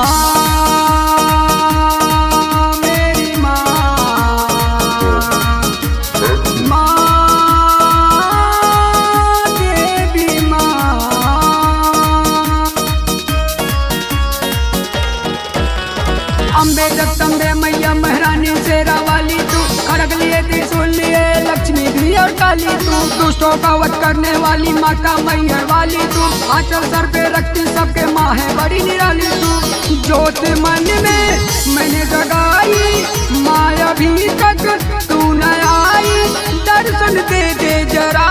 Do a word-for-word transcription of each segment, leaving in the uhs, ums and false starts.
अम्बे जगदम्बे मैया महारानी शेरा वाली तू, खड़ग लिए त्रिशूल लिए लक्ष्मी भी और काली तू, दुष्टों का वध करने वाली माता मैहर वाली तू, आंचल सर पे रखती सबके माँ है बड़ी निराली तू। ज्योत मन में मैंने जगाई माँ अभी तक तू न आई, दर्शन दे दे जरा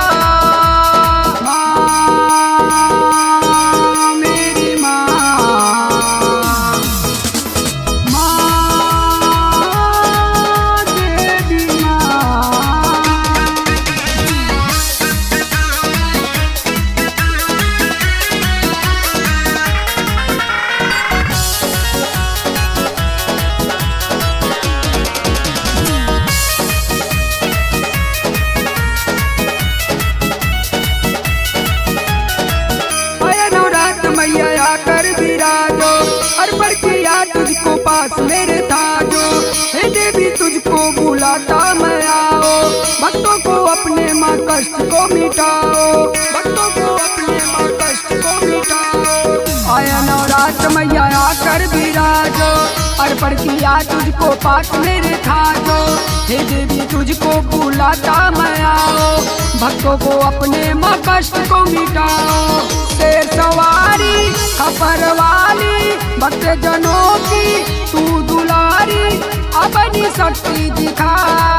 मैया आकर विराजो, अर्पण किया तुझको पास मेरे थाजो, हे देवी तुझको बुलाता मैं आओ, भक्तों को अपने माँ कष्ट को मिटाओ, भक्तों को अपने माँ कष्ट को मिटाओ। आया नवरात्र मैया आकर विराजो, अर्पण किया तुझको पास मेरे थाजो, हे देवी तुझको बुलाता मैं आओ, भक्तों को अपने माँ कष्ट को मिटाओ। शेर सवारी खपर वाली भक्त जनों की तू दुलारी, अपनी शक्ति दिखा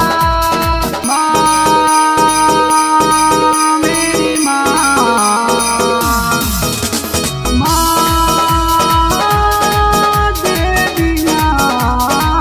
माँ मेरी माँ, माँ देवी माँ।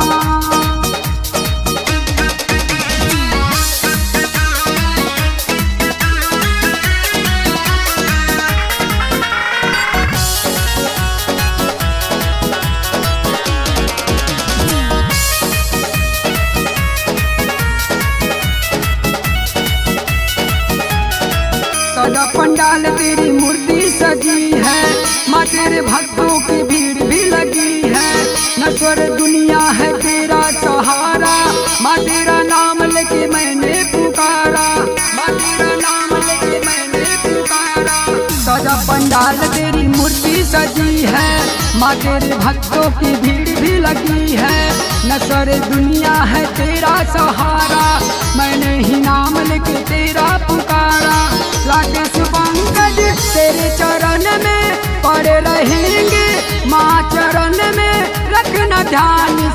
सदा पंडाल तेरी मूर्ति सजी है, माँ तेरे भक्तों की भीड़ भी लगी है, नश्वर दुनिया है तेरा सहारा, माँ तेरा नाम लेके मैंने पुकारा, माँ तेरा नाम लेके मैंने पुकारा। सदा पंडाल तेरी मूर्ति सजी है, माँ तेरे भक्तों की भीड़ भी लगी है, नश्वर दुनिया है तेरा सहारा, मैंने ही नाम लेके तेरा पुकारा। लागे पंकज तेरे चरण में पड़े रहेंगे, माँ चरण में रखना ध्यान